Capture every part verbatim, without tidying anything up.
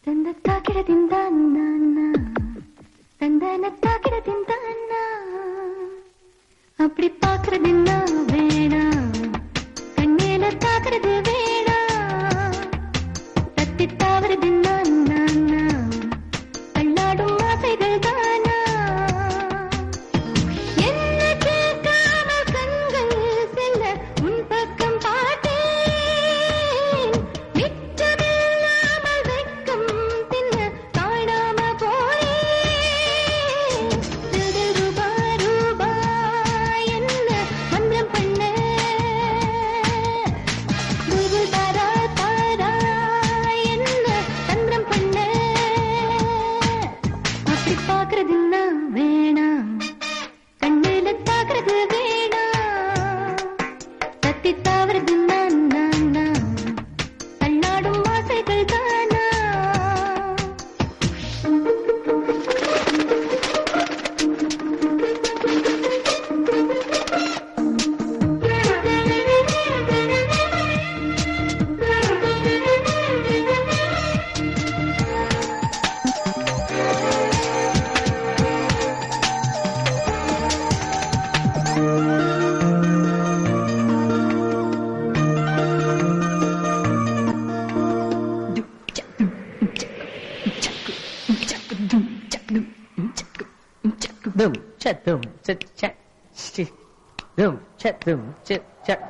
அப்படி பாக்குறது என்ன வேணா கண்ணேல தாக்குறது வேணா தத்தி தாவறது கண்ணாடும் ஆசைகள் தானா என்ன கேட்காம கண்கள் செல்ல உன் பக்கம் பார்த்தேன் மிச்சமில்லாமல் வெட்கம் தின்ன காணாம போனேன் ரூபா ரூபா என்ன மந்திரம் பண்ண குருகுல் தாரா தாரா என்ன தந்திரம் பண்ண அப்படி பாக்குறது வேணா கண்ணில தாக்குறது வேணா தத்தி தாவறது கண்ணாடும் ஆசைகள் தானா Dum chat dum chat chat dum chat dum chat chat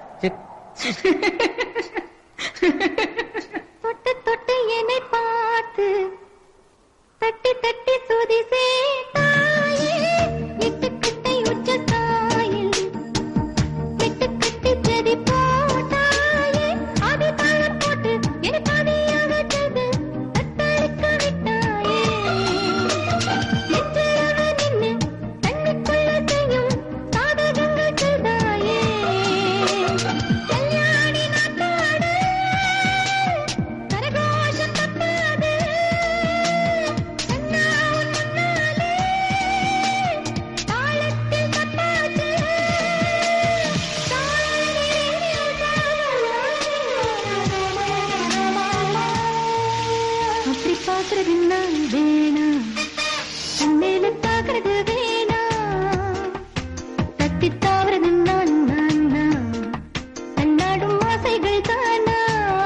தொட்டு தொட்டு என்னை பார்த்து தட்டி தட்டி சுதி சேத்தாயே எட்டு கட்டை உச்ச தாயில் எட்டு கட்டி செடி போட்டாயே அதி தாளம் போட்டு என்னை பாதியாக செய்து தத்தளிக்க விட்டாயே நெஞ்சிலவ நின்னு தண்ணிக்குள்ள செய்யும் சாதகங்கள் செய்தாயே கல்யாணி நாட்டாடு கரகோஷம் தப்பாது கண்ணா உன் முன்னாலே தாளத்தில் தப்பாது அப்படி பாக்குறது நான் வேணா கண்ணில தாக்குறது வேணா தத்தி தாவறது நான் நான் நான் கண்ணாடும் ஆசைகள் தானா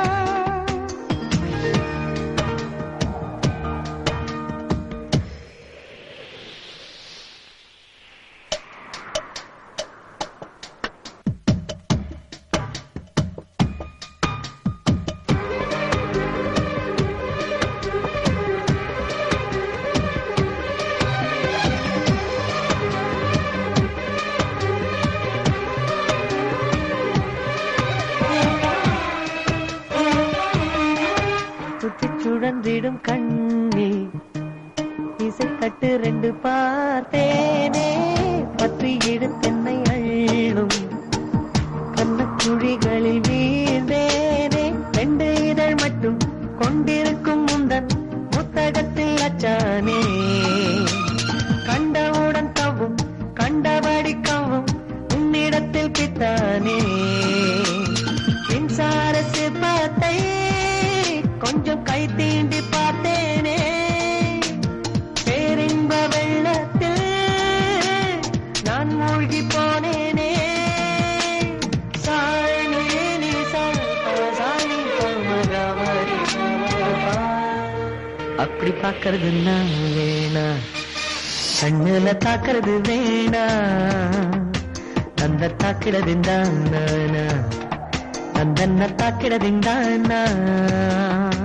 சுத்தி சுழன்றிடும் கண்ணில் இசை தட்டு ரெண்டு பார்த்தேனே பற்றி இழுத்தென்னை அள்ளும் கண்ணக்குழிகளில் வீழ்ந்தேனே ரெண்டு இதழ் மட்டும் கொண்டிருக்கும் முந்தன் புத்தகத்தில் அச்சானே கண்டவுடன் தவும் கண்டபடி கவும் உன்னிடத்தில் பித்தானே மின்சார சிற்பத்தை கொஞ்சம் கை தீண்டி பார்த்தேனே பேரின்ப வெள்ளத்தில் நான் மூழ்கி போனேனே சாணி நீ சாணி அப்படி பார்க்கறது நான் வேணா கண்ணுல தாக்குறது வேணா அந்த தாக்கிடதின் தான் நானா அந்த தாக்கிடதின் தான் நான்